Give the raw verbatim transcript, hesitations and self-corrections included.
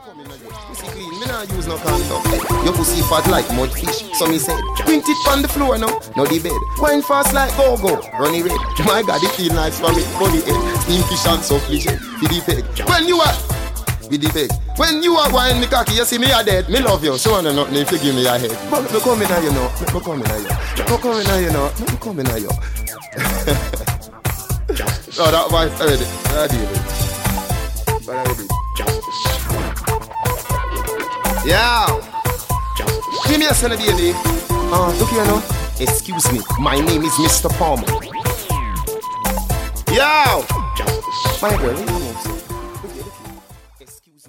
come in you. Pussy clean, me nah use no condom. Your pussy fat like mud fish. So me said, print it on the floor now, no the bed. Wine fast like go-go, runny red. My God, it feel nice for me, body head. Steam fish and so fish, for the peg. When you are, with the peg. When you are wine the cocky, you see me a dead. Me love you, so I know nothing if you give me a head. But me come in you know, me come in you. Me come in you know, me come in you. Oh, that wife already, I did it. But I did it. Yeah. Give me a son of baby. Uh, look here now. Excuse me, my name is Mister Palmer. Yo. My girl, what do you want to say?